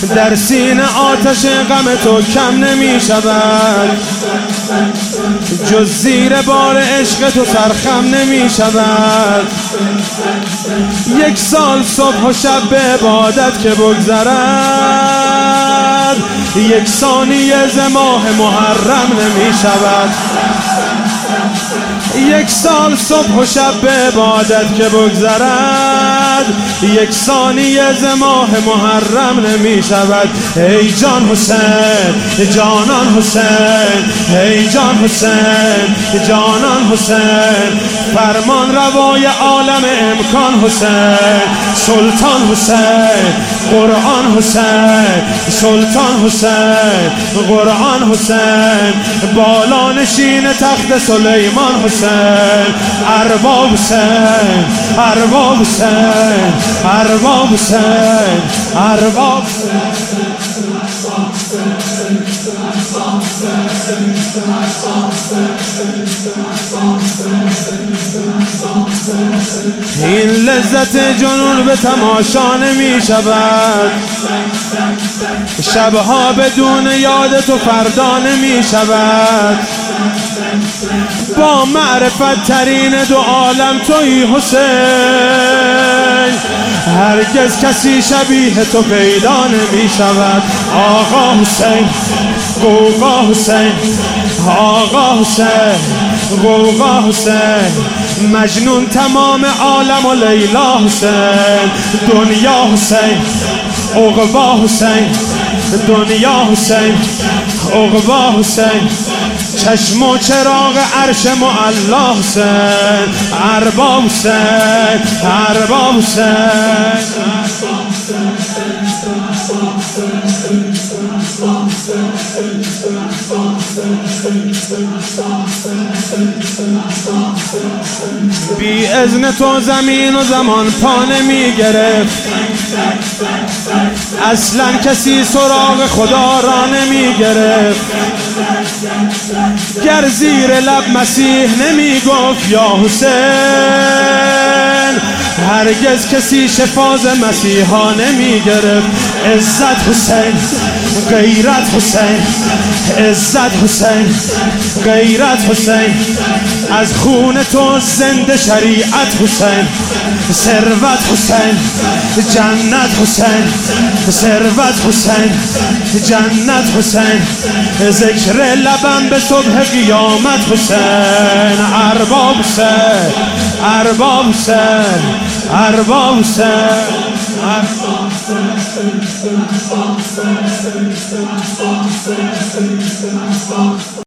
در سینه آتش غم تو کم نمی شود، جز زیر بار عشق تو سرخم نمی شود. 1 سال صبح و شب به عبادت که بگذرد، 1 ثانیه ز ماه محرم نمی شود. 1 سال صبح و شب به عبادت که بگذرد، 1 ثانیه ز ماه محرم نمی شود. ای جان حسین جانان حسین، ای جان حسین جانان حسین، فرمان روای عالم امکان حسین، سلطان حسین قرآن حسین، سلطان حسین قرآن حسین، بالا نشین تخت سلیمان حسین، ارباب حسین ارباب حسین ارباب حسین ارباب. این لذت جنون به تماشا نمی شود، شبها بدون یاد تو فردا نمی شود. با معرفت ترین دو عالم تویی حسین، هرگز کسی شبیه تو پیدا نمی شود. آقا حسین قوقا حسین، آقا حسین قوقا حسین، مجنون تمام عالم و لیلا حسین، دنیا حسین عقبا حسین، دنیا حسین عقبا حسین، چشم و چراغ عرش معلا حسین، ارباب حسین ارباب حسین. بی اذن تو زمین و زمان پا نمی گرفت، اصلا کسی سراغ خدا را نمی گرفت. گر زیر لب مسیح نمی گفت یا حسین، هرگز کسی شفاز مسیحا نمی گرفت. عزت حسین غیرت حسین، عزت حسین غیرت حسین، از خون تو زنده شریعت حسین، ثروت حسین جنت حسین، ثروت حسین جنت حسین، ذکر لبم به صبح قیامت حسین، ارباب حسین ارباب حسین ارباب حسین.